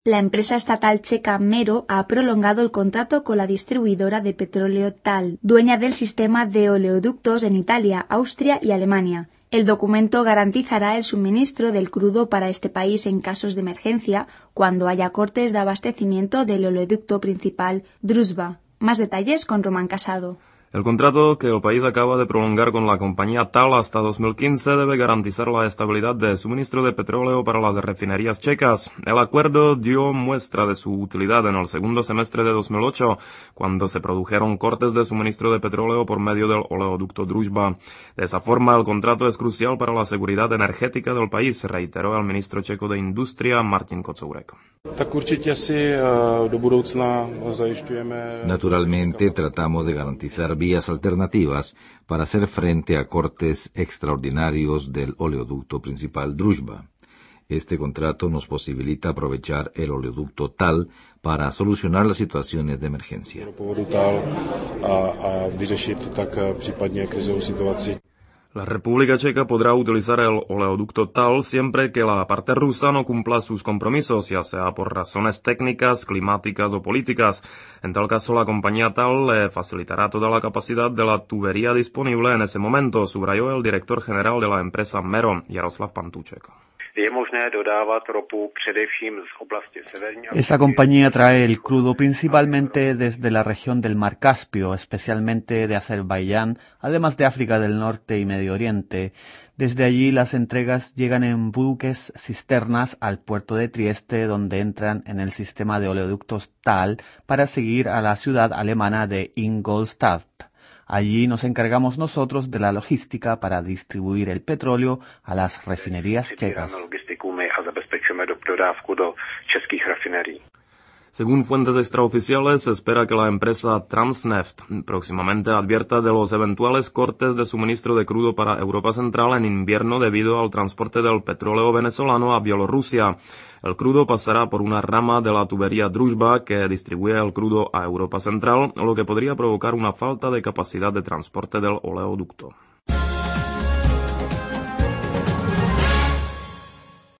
La empresa estatal checa Mero ha prolongado el contrato con la distribuidora de petróleo TAL, dueña del sistema de oleoductos en Italia, Austria y Alemania. El documento garantizará el suministro del crudo para este país en casos de emergencia cuando haya cortes de abastecimiento del oleoducto principal Druzhba. Más detalles con Román Casado. El contrato que el país acaba de prolongar con la compañía TAL hasta 2015 debe garantizar la estabilidad de suministro de petróleo para las refinerías checas. El acuerdo dio muestra de su utilidad en el segundo semestre de 2008, cuando se produjeron cortes de suministro de petróleo por medio del oleoducto Druzhba. De esa forma, el contrato es crucial para la seguridad energética del país, reiteró el ministro checo de Industria, Martin Kocourek. Naturalmente, tratamos de garantizar vías alternativas para hacer frente a cortes extraordinarios del oleoducto principal Druzhba. Este contrato nos posibilita aprovechar el oleoducto TAL para solucionar las situaciones de emergencia. La República Checa podrá utilizar el oleoducto TAL siempre que la parte rusa no cumpla sus compromisos, ya sea por razones técnicas, climáticas o políticas. En tal caso, la compañía TAL le facilitará toda la capacidad de la tubería disponible en ese momento, subrayó el director general de la empresa Mero, Jaroslav Pantůček. Esa compañía trae el crudo principalmente desde la región del Mar Caspio, especialmente de Azerbaiyán, además de África del Norte y Medio Oriente. Desde allí las entregas llegan en buques cisternas al puerto de Trieste, donde entran en el sistema de oleoductos TAL para seguir a la ciudad alemana de Ingolstadt. Allí nos encargamos nosotros de la logística para distribuir el petróleo a las refinerías checas. Según fuentes extraoficiales, se espera que la empresa Transneft próximamente advierta de los eventuales cortes de suministro de crudo para Europa Central en invierno debido al transporte del petróleo venezolano a Bielorrusia. El crudo pasará por una rama de la tubería Druzhba que distribuye el crudo a Europa Central, lo que podría provocar una falta de capacidad de transporte del oleoducto.